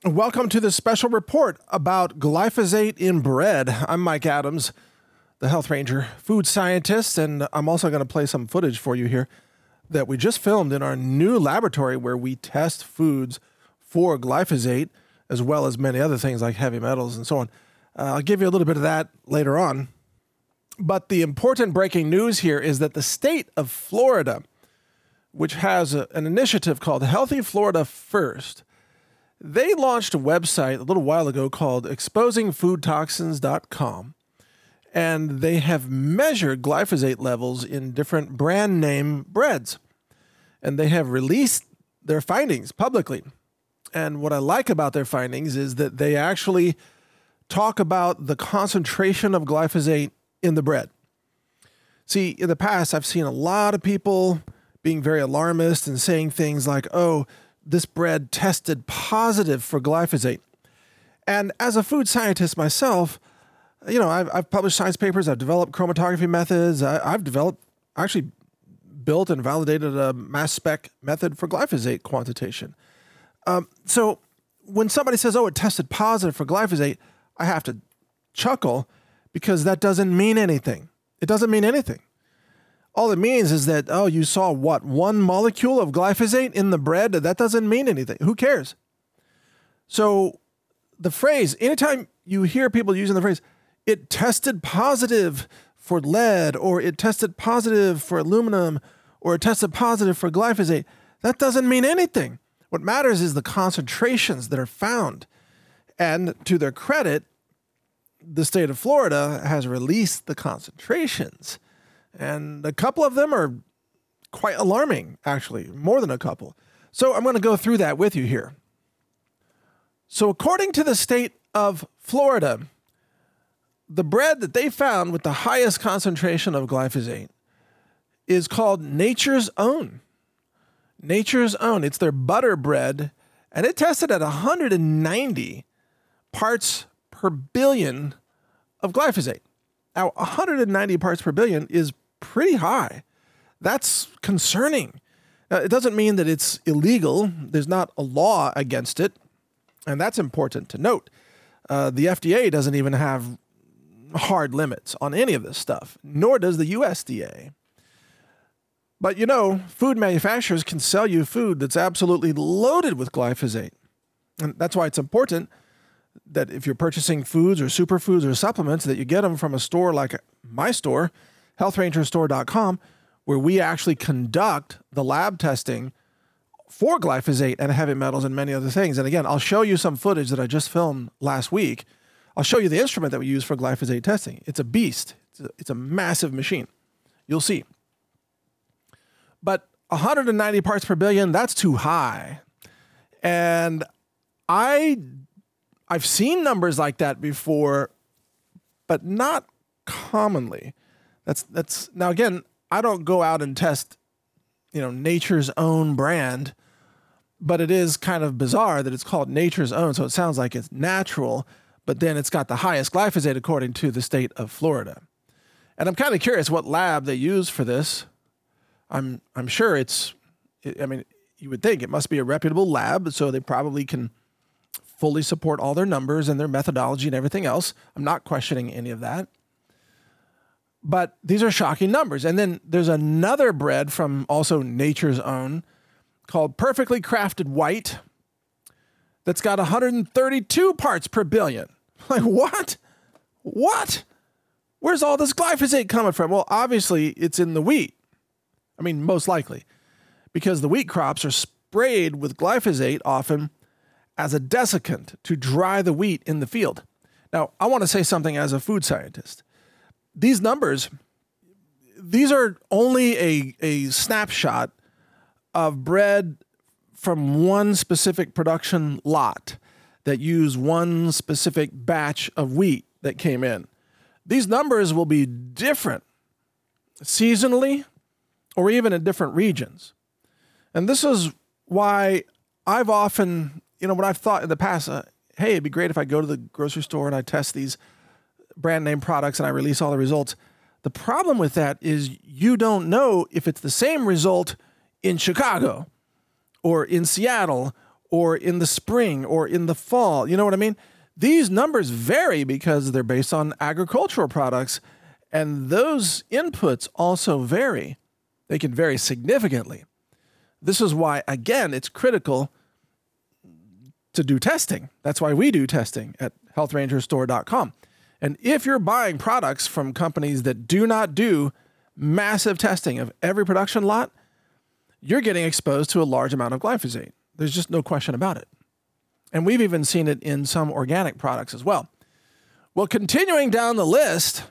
Welcome to this special report about glyphosate in bread. I'm Mike Adams, the Health Ranger, food scientist, and I'm also going to play some footage for you here that we just filmed in our new laboratory where we test foods for glyphosate, as well as many other things like heavy metals and so on. I'll give you a little bit of that later on. But the important breaking news here is that the state of Florida, which has an initiative called Healthy Florida First, they launched a website a little while ago called exposingfoodtoxins.com, and they have measured glyphosate levels in different brand name breads, and they have released their findings publicly. And what I like about their findings is that they actually talk about the concentration of glyphosate in the bread. See, in the past, I've seen a lot of people being very alarmist and saying things like, oh, this bread tested positive for glyphosate. And as a food scientist myself, I've published science papers, I've developed chromatography methods, I've actually built and validated a mass spec method for glyphosate quantitation. So when somebody says, oh, it tested positive for glyphosate, I have to chuckle because that doesn't mean anything. It doesn't mean anything. All it means is that, oh, you saw what? One molecule of glyphosate in the bread? That doesn't mean anything. Who cares? So the phrase, anytime you hear people using the phrase, it tested positive for lead, or it tested positive for aluminum, or it tested positive for glyphosate, that doesn't mean anything. What matters is the concentrations that are found. And to their credit, the state of Florida has released the concentrations. And a couple of them are quite alarming, actually, more than a couple. So I'm going to go through that with you here. So according to the state of Florida, the bread that they found with the highest concentration of glyphosate is called Nature's Own. Nature's Own. It's their butter bread, and it tested at 190 parts per billion of glyphosate. Now, 190 parts per billion is pretty high. That's concerning. Now, it doesn't mean that it's illegal. There's not a law against it, and that's important to note. The FDA doesn't even have hard limits on any of this stuff, nor does the USDA. But food manufacturers can sell you food that's absolutely loaded with glyphosate. And that's why it's important that if you're purchasing foods or superfoods or supplements, that you get them from a store like my store, healthrangerstore.com, where we actually conduct the lab testing for glyphosate and heavy metals and many other things. And again, I'll show you some footage that I just filmed last week. I'll show you the instrument that we use for glyphosate testing. It's a beast. It's a massive machine. You'll see. But 190 parts per billion, that's too high. And I've seen numbers like that before, but not commonly. That's now again, I don't go out and test, Nature's Own brand, but it is kind of bizarre that it's called Nature's Own. So it sounds like it's natural, but then it's got the highest glyphosate according to the state of Florida. And I'm kind of curious what lab they use for this. I'm sure you would think it must be a reputable lab, so they probably can fully support all their numbers and their methodology and everything else. I'm not questioning any of that. But these are shocking numbers. And then there's another bread from also Nature's Own called Perfectly Crafted White that's got 132 parts per billion. Like, what? What? Where's all this glyphosate coming from? Well, obviously, it's in the wheat. I mean, most likely. Because the wheat crops are sprayed with glyphosate often as a desiccant to dry the wheat in the field. Now, I want to say something as a food scientist. These numbers, these are only a snapshot of bread from one specific production lot that use one specific batch of wheat that came in. These numbers will be different seasonally or even in different regions. And this is why I've often, when I've thought in the past, hey, it'd be great if I go to the grocery store and I test these brand name products and I release all the results. The problem with that is you don't know if it's the same result in Chicago or in Seattle or in the spring or in the fall. You know what I mean? These numbers vary because they're based on agricultural products, and those inputs also vary. They can vary significantly. This is why, again, it's critical to do testing. That's why we do testing at healthrangerstore.com. And if you're buying products from companies that do not do massive testing of every production lot, you're getting exposed to a large amount of glyphosate. There's just no question about it. And we've even seen it in some organic products as well. Well, continuing down the list,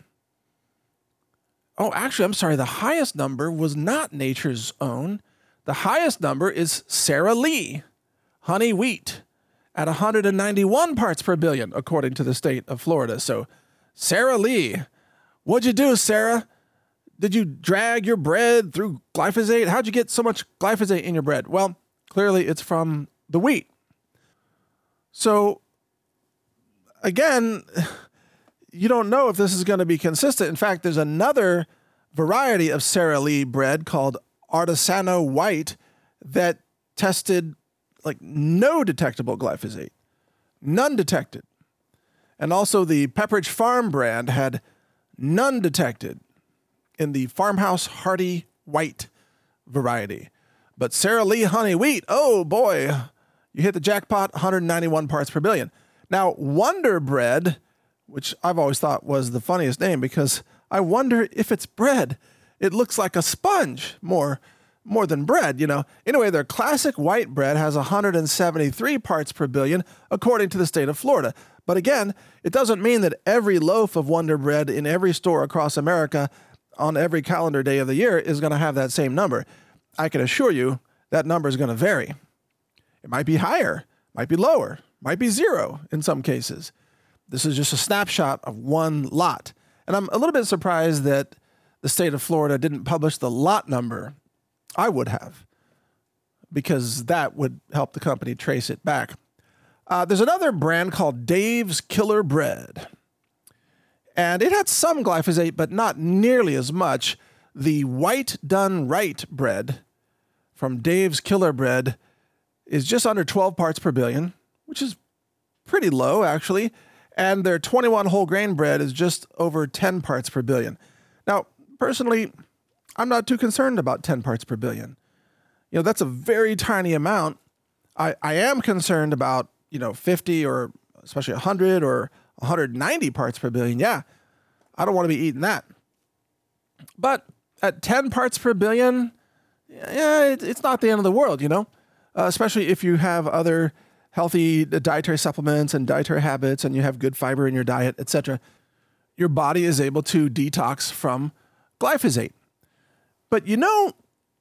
the highest number was not Nature's Own. The highest number is Sara Lee honey wheat at 191 parts per billion, according to the state of Florida. So, Sara Lee, what'd you do, Sarah? Did you drag your bread through glyphosate? How'd you get so much glyphosate in your bread? Well, clearly it's from the wheat. So, again, you don't know if this is going to be consistent. In fact, there's another variety of Sara Lee bread called Artisano White that tested like no detectable glyphosate, none detected. And also the Pepperidge Farm brand had none detected in the Farmhouse Hearty White variety. But Sara Lee honey wheat, oh boy, you hit the jackpot, 191 parts per billion. Now, Wonder Bread, which I've always thought was the funniest name because I wonder if it's bread. It looks like a sponge more than bread, you know. Anyway, their classic white bread has 173 parts per billion, according to the state of Florida. But again, it doesn't mean that every loaf of Wonder Bread in every store across America on every calendar day of the year is going to have that same number. I can assure you that number is going to vary. It might be higher, might be lower, might be zero in some cases. This is just a snapshot of one lot. And I'm a little bit surprised that the state of Florida didn't publish the lot number. I would have, because that would help the company trace it back. There's another brand called Dave's Killer Bread. And it had some glyphosate, but not nearly as much. The White Done Right bread from Dave's Killer Bread is just under 12 parts per billion, which is pretty low, actually. And their 21 whole grain bread is just over 10 parts per billion. Now, personally, I'm not too concerned about 10 parts per billion. You know, that's a very tiny amount. I am concerned about, 50 or especially 100 or 190 parts per billion. Yeah, I don't want to be eating that. But at 10 parts per billion, yeah, it's not the end of the world, especially if you have other healthy dietary supplements and dietary habits and you have good fiber in your diet, etc. Your body is able to detox from glyphosate. But you know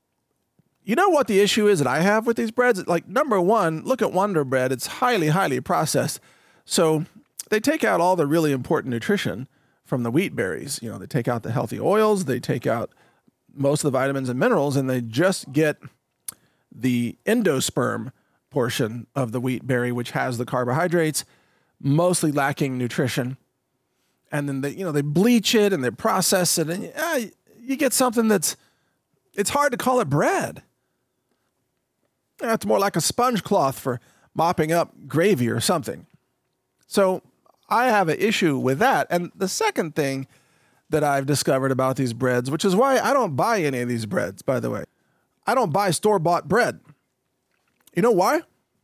what the issue is that I have with these breads? Like, number one, look at Wonder Bread. It's highly, highly processed. So they take out all the really important nutrition from the wheat berries. They take out the healthy oils, they take out most of the vitamins and minerals, and they just get the endosperm portion of the wheat berry, which has the carbohydrates, mostly lacking nutrition. And then they bleach it and they process it, and you get something it's hard to call it bread. It's more like a sponge cloth for mopping up gravy or something. So I have an issue with that. And the second thing that I've discovered about these breads, which is why I don't buy any of these breads, by the way. I don't buy store-bought bread. You know why?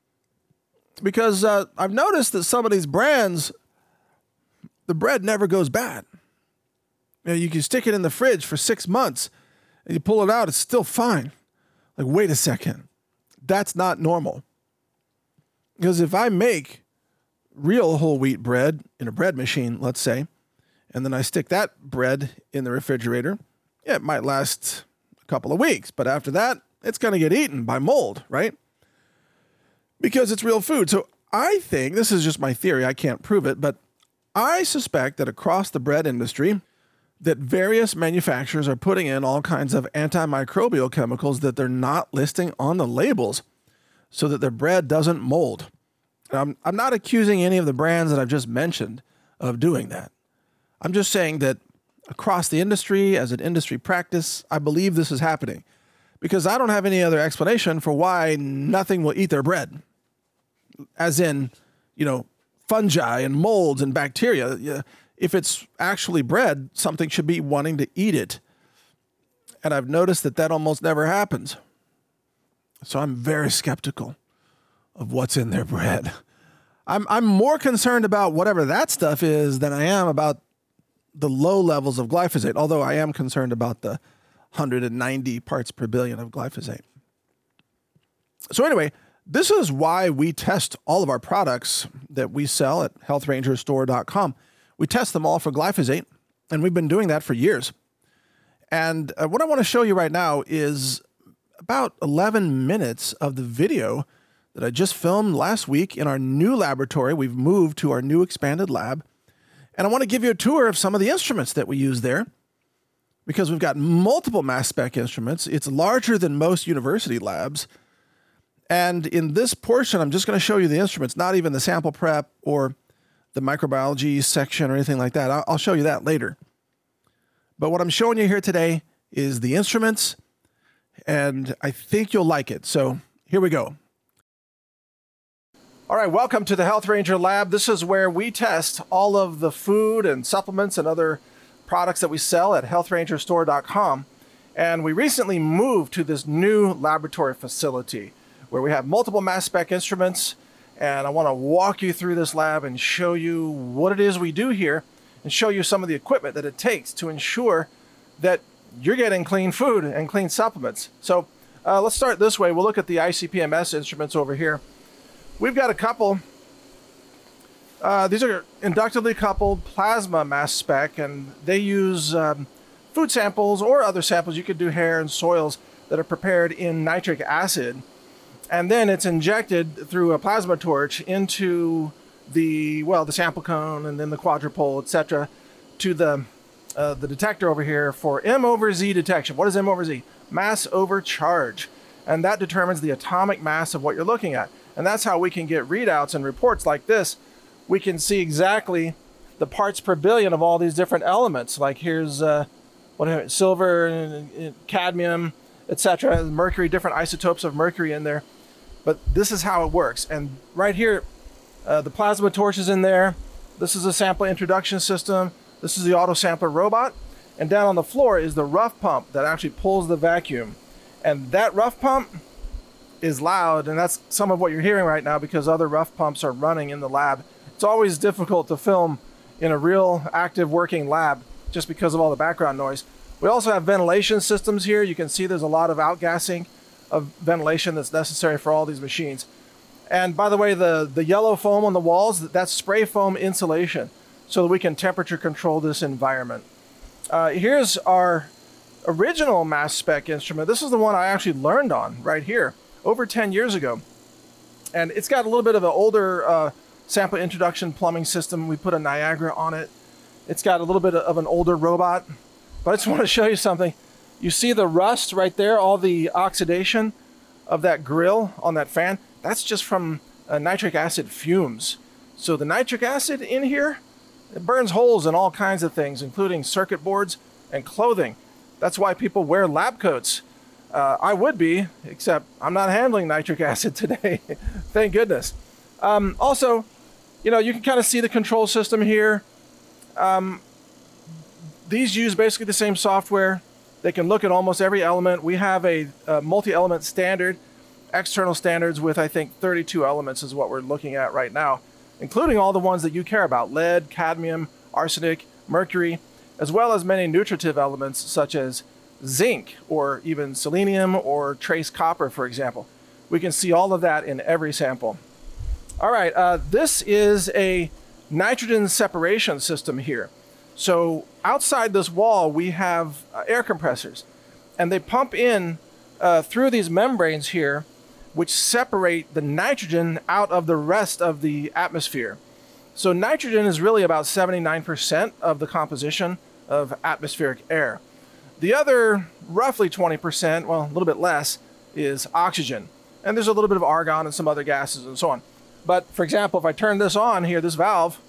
Because I've noticed that some of these brands, the bread never goes bad. You can stick it in the fridge for 6 months, and you pull it out, it's still fine. Like, wait a second. That's not normal. Because if I make real whole wheat bread in a bread machine, let's say, and then I stick that bread in the refrigerator, it might last a couple of weeks. But after that, it's going to get eaten by mold, right? Because it's real food. So I think, this is just my theory, I can't prove it, but I suspect that across the bread industry, that various manufacturers are putting in all kinds of antimicrobial chemicals that they're not listing on the labels so that their bread doesn't mold. I'm not accusing any of the brands that I've just mentioned of doing that. I'm just saying that across the industry, as an industry practice, I believe this is happening because I don't have any other explanation for why nothing will eat their bread. as in, fungi and molds and bacteria. If it's actually bread, something should be wanting to eat it. And I've noticed that almost never happens. So I'm very skeptical of what's in their bread. I'm more concerned about whatever that stuff is than I am about the low levels of glyphosate, although I am concerned about the 190 parts per billion of glyphosate. So anyway, this is why we test all of our products that we sell at healthrangerstore.com. We test them all for glyphosate, and we've been doing that for years. And what I want to show you right now is about 11 minutes of the video that I just filmed last week in our new laboratory. We've moved to our new expanded lab. And I want to give you a tour of some of the instruments that we use there, because we've got multiple mass spec instruments. It's larger than most university labs. And in this portion, I'm just going to show you the instruments, not even the sample prep or the microbiology section or anything like that. I'll show you that later. But what I'm showing you here today is the instruments, and I think you'll like it. So here we go. All right, welcome to the Health Ranger Lab. This is where we test all of the food and supplements and other products that we sell at healthrangerstore.com. And we recently moved to this new laboratory facility where we have multiple mass spec instruments. And I want to walk you through this lab and show you what it is we do here and show you some of the equipment that it takes to ensure that you're getting clean food and clean supplements. So let's start this way. We'll look at the ICP-MS instruments over here. We've got a couple. These are inductively coupled plasma mass spec, and they use food samples or other samples. You could do hair and soils that are prepared in nitric acid. And then it's injected through a plasma torch into the sample cone and then the quadrupole, etc., to the detector over here for M over Z detection. What is M over Z? Mass over charge. And that determines the atomic mass of what you're looking at. And that's how we can get readouts and reports like this. We can see exactly the parts per billion of all these different elements. Like here's silver, and cadmium, etc., mercury, different isotopes of mercury in there. But this is how it works. And right here, the plasma torch is in there. This is a sample introduction system. This is the auto sampler robot. And down on the floor is the rough pump that actually pulls the vacuum. And that rough pump is loud, and that's some of what you're hearing right now because other rough pumps are running in the lab. It's always difficult to film in a real active working lab just because of all the background noise. We also have ventilation systems here. You can see there's a lot of outgassing of ventilation that's necessary for all these machines. And by the way, the yellow foam on the walls, that's spray foam insulation so that we can temperature control this environment. Here's our original mass spec instrument. This is the one I actually learned on right here over 10 years ago. And it's got a little bit of an older sample introduction plumbing system. We put a Niagara on it. It's got a little bit of an older robot. But I just want to show you something. You see the rust right there, all the oxidation of that grill on that fan? That's just from nitric acid fumes. So the nitric acid in here, it burns holes in all kinds of things, including circuit boards and clothing. That's why people wear lab coats. I would be, except I'm not handling nitric acid today. Thank goodness. Also, you can kind of see the control system here. These use basically the same software. They can look at almost every element. We have a multi-element standard, external standards with, I think, 32 elements is what we're looking at right now, including all the ones that you care about: lead, cadmium, arsenic, mercury, as well as many nutritive elements such as zinc or even selenium or trace copper, for example. We can see all of that in every sample. All right, this is a nitrogen separation system here. So outside this wall, we have air compressors, and they pump in through these membranes here, which separate the nitrogen out of the rest of the atmosphere. So nitrogen is really about 79% of the composition of atmospheric air. The other roughly 20%, well, a little bit less, is oxygen. And there's a little bit of argon and some other gases and so on. But for example, if I turn this on here, this valve,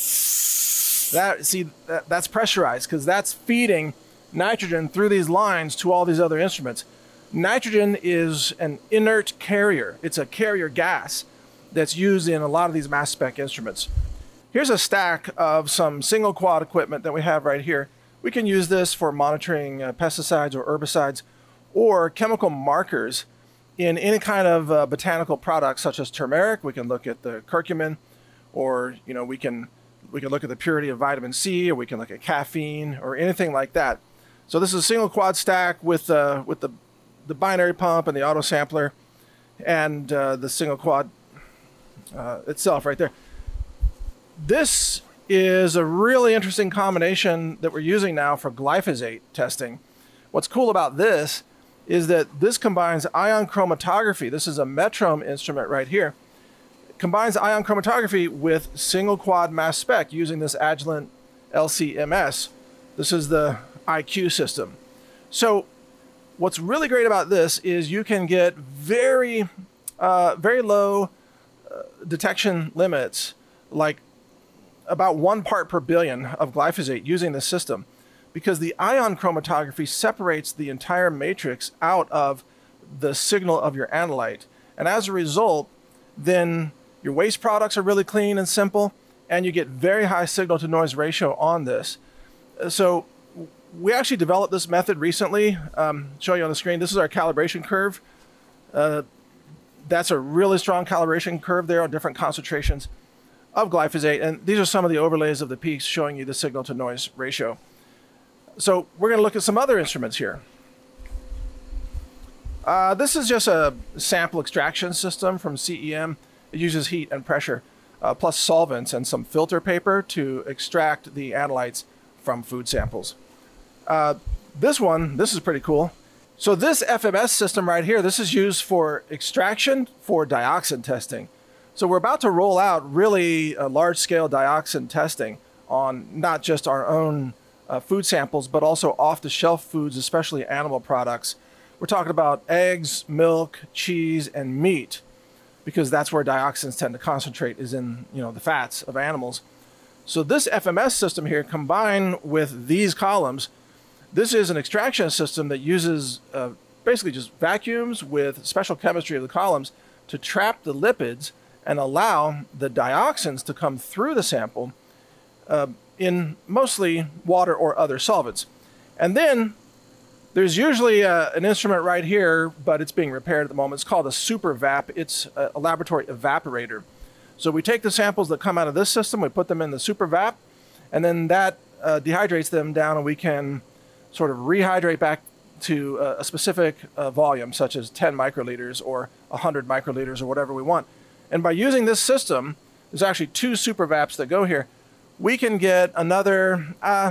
that's pressurized because that's feeding nitrogen through these lines to all these other instruments. Nitrogen is an inert carrier. It's a carrier gas. that's used in a lot of these mass spec instruments. Here's a stack of some single quad equipment that we have right here. We can use this for monitoring pesticides or herbicides or chemical markers in any kind of botanical products such as turmeric. We can look at the curcumin, or we can look at the purity of vitamin C, or we can look at caffeine or anything like that. So this is a single quad stack with the binary pump and the auto sampler and the single quad itself right there. This is a really interesting combination that we're using now for glyphosate testing. What's cool about this is that this combines ion chromatography. This is a Metrome instrument right here. It combines ion chromatography with single quad mass spec using this Agilent LC-MS. This is the IQ system. So what's really great about this is you can get very low detection limits, like about 1 part per billion of glyphosate using this system, because the ion chromatography separates the entire matrix out of the signal of your analyte. And as a result, then your waste products are really clean and simple, and you get very high signal to noise ratio on this. So we actually developed this method recently. Show you on the screen. This is our calibration curve. That's a really strong calibration curve there on different concentrations of glyphosate. And these are some of the overlays of the peaks showing you the signal to noise ratio. So we're going to look at some other instruments here. This is just a sample extraction system from CEM. It uses heat and pressure, plus solvents and some filter paper to extract the analytes from food samples. This is pretty cool. So this FMS system right here, this is used for extraction for dioxin testing. So we're about to roll out really large-scale dioxin testing on not just our own food samples, but also off-the-shelf foods, especially animal products. We're talking about eggs, milk, cheese, and meat, because that's where dioxins tend to concentrate, is in the fats of animals. So this FMS system here, combined with these columns, this is an extraction system that uses basically just vacuums with special chemistry of the columns to trap the lipids and allow the dioxins to come through the sample in mostly water or other solvents. And then there's usually an instrument right here, but it's being repaired at the moment. It's called a SuperVap. It's a laboratory evaporator. So we take the samples that come out of this system, we put them in the SuperVap, and then that dehydrates them down, and we can sort of rehydrate back to a specific volume, such as 10 microliters or 100 microliters or whatever we want. And by using this system, there's actually 2 SuperVaps that go here. We can get another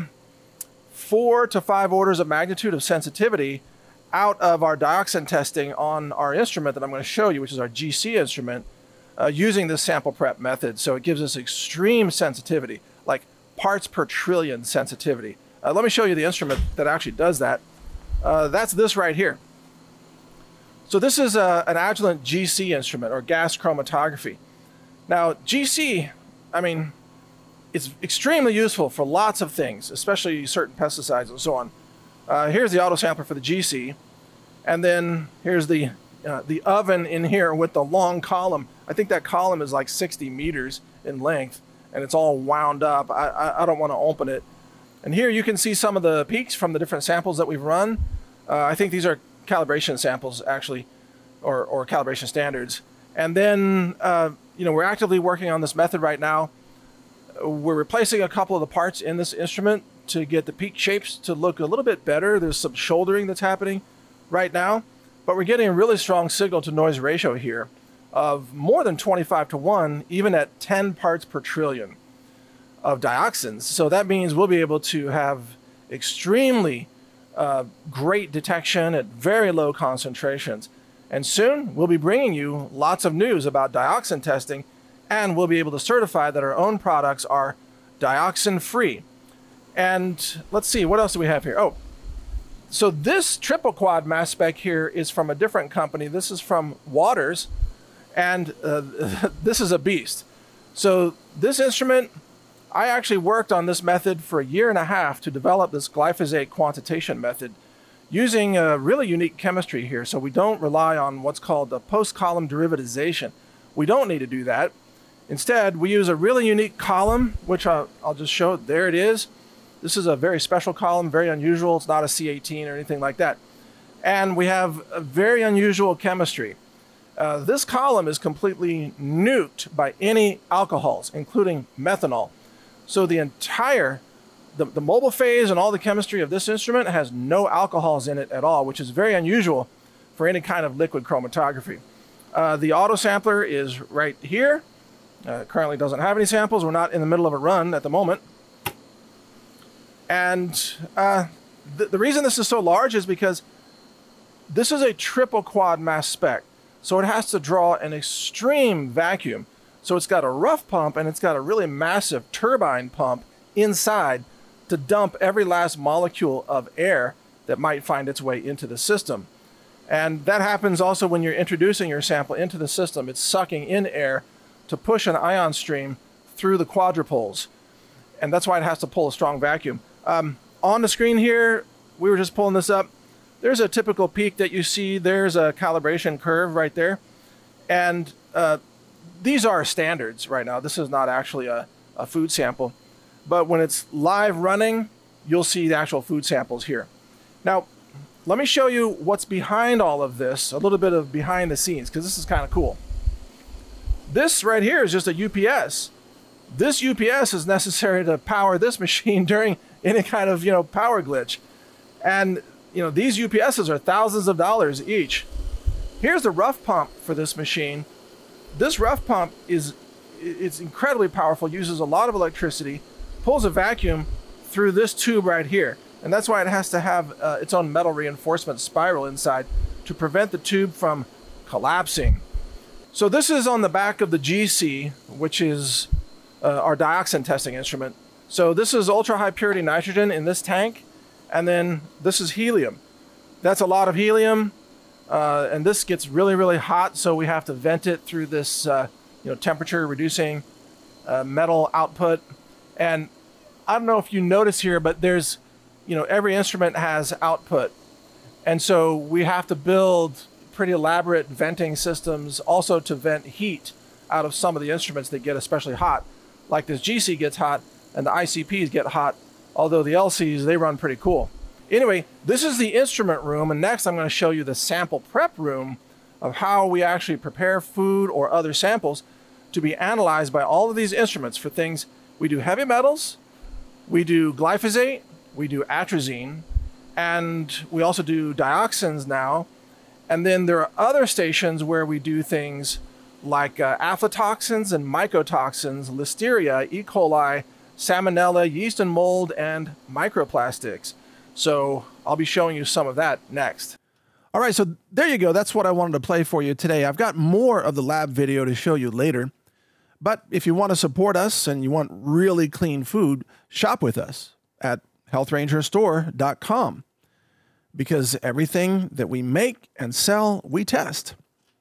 4 to 5 orders of magnitude of sensitivity out of our dioxin testing on our instrument that I'm going to show you, which is our GC instrument, using this sample prep method. So it gives us extreme sensitivity, like parts per trillion sensitivity. Let me show you the instrument that actually does that. That's this right here. So this is an Agilent GC instrument, or gas chromatography. Now, GC, it's extremely useful for lots of things, especially certain pesticides and so on. Here's the auto sampler for the GC, and then here's the oven in here with the long column. I think that column is like 60 meters in length, and it's all wound up. I don't want to open it. And here you can see some of the peaks from the different samples that we've run. I think these are calibration samples, actually, or calibration standards. And then, we're actively working on this method right now. We're replacing a couple of the parts in this instrument to get the peak shapes to look a little bit better. There's some shouldering that's happening right now, but we're getting a really strong signal to noise ratio here of more than 25 to 1, even at 10 parts per trillion of dioxins. So that means we'll be able to have extremely great detection at very low concentrations. And soon we'll be bringing you lots of news about dioxin testing, and we'll be able to certify that our own products are dioxin free. And let's see, what else do we have here? Oh, so this triple quad mass spec here is from a different company. This is from Waters, and this is a beast. So this instrument, I actually worked on this method for 1.5 years to develop this glyphosate quantitation method using a really unique chemistry here. So we don't rely on what's called the post-column derivatization. We don't need to do that. Instead, we use a really unique column, which I'll just show. There it is. This is a very special column, very unusual. It's not a C18 or anything like that. And we have a very unusual chemistry. This column is completely nuked by any alcohols, including methanol. So the entire, the mobile phase and all the chemistry of this instrument has no alcohols in it at all, which is very unusual for any kind of liquid chromatography. The auto sampler is right here. Currently doesn't have any samples. We're not in the middle of a run at the moment. And the reason this is so large is because this is a triple quad mass spec. So it has to draw an extreme vacuum. So it's got a rough pump and it's got a really massive turbine pump inside to dump every last molecule of air that might find its way into the system. And that happens also when you're introducing your sample into the system. It's sucking in air to push an ion stream through the quadrupoles. And that's why it has to pull a strong vacuum. On the screen here, we were just pulling this up. There's a typical peak that you see. There's a calibration curve right there. And these are standards right now. This is not actually a food sample. But when it's live running, you'll see the actual food samples here. Now, let me show you what's behind all of this, a little bit of behind the scenes, because this is kind of cool. This right here is just a UPS. This UPS is necessary to power this machine during any kind of, power glitch. And, these UPSs are thousands of dollars each. Here's the rough pump for this machine. This rough pump it's incredibly powerful, uses a lot of electricity, pulls a vacuum through this tube right here. And that's why it has to have its own metal reinforcement spiral inside to prevent the tube from collapsing. So this is on the back of the GC, which is our dioxin testing instrument. So this is ultra high purity nitrogen in this tank, and then this is helium. That's a lot of helium, and this gets really, really hot, so we have to vent it through this temperature reducing metal output. And I don't know if you notice here, but there's, every instrument has output. And so we have to build pretty elaborate venting systems also to vent heat out of some of the instruments that get especially hot. Like this GC gets hot and the ICPs get hot, although the LCs, they run pretty cool. Anyway, this is the instrument room, and next I'm going to show you the sample prep room of how we actually prepare food or other samples to be analyzed by all of these instruments for things. We do heavy metals, we do glyphosate, we do atrazine, and we also do dioxins now. And then there are other stations where we do things like aflatoxins and mycotoxins, listeria, E. coli, salmonella, yeast and mold, and microplastics. So I'll be showing you some of that next. All right, so there you go. That's what I wanted to play for you today. I've got more of the lab video to show you later. But if you want to support us and you want really clean food, shop with us at healthrangerstore.com. Because everything that we make and sell, we test.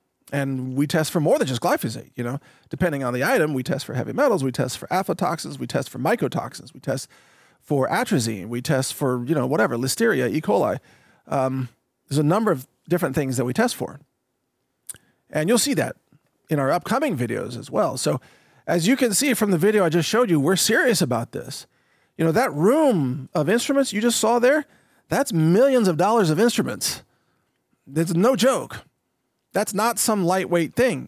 And we test for more than just glyphosate, Depending on the item, we test for heavy metals, we test for aflatoxins, we test for mycotoxins, we test for atrazine, we test for, whatever, listeria, E. coli. There's a number of different things that we test for. And you'll see that in our upcoming videos as well. So as you can see from the video I just showed you, we're serious about this. That room of instruments you just saw there, that's millions of dollars of instruments. It's no joke. That's not some lightweight thing,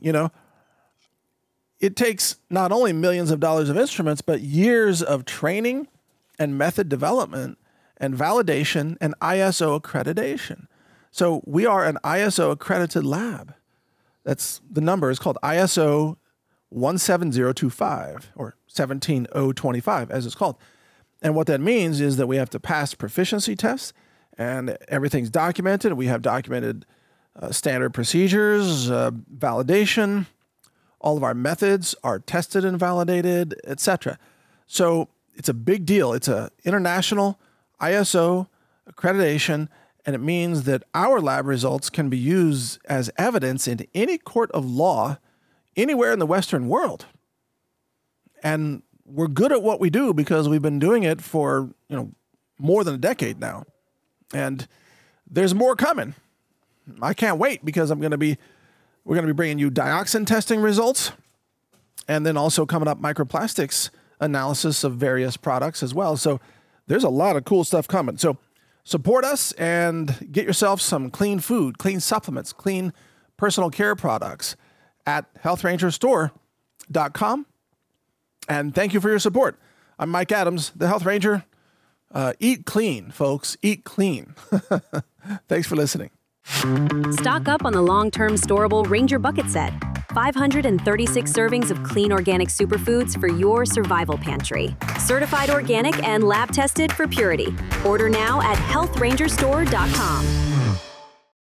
It takes not only millions of dollars of instruments, but years of training and method development and validation and ISO accreditation. So we are an ISO accredited lab. That's the number is called ISO 17025 or 17025 as it's called. And what that means is that we have to pass proficiency tests and everything's documented. We have documented standard procedures, validation. All of our methods are tested and validated, etc. So it's a big deal. It's an international ISO accreditation, and it means that our lab results can be used as evidence in any court of law anywhere in the Western world. And we're good at what we do because we've been doing it for, more than a decade now. And there's more coming. I can't wait because I'm going to be We're going to be bringing you dioxin testing results, and then also coming up microplastics analysis of various products as well. So there's a lot of cool stuff coming. So support us and get yourself some clean food, clean supplements, clean personal care products at healthrangerstore.com. And thank you for your support. I'm Mike Adams, the Health Ranger. Eat clean, folks. Eat clean. Thanks for listening. Stock up on the long-term storable Ranger Bucket Set. 536 servings of clean organic superfoods for your survival pantry. Certified organic and lab tested for purity. Order now at healthrangerstore.com.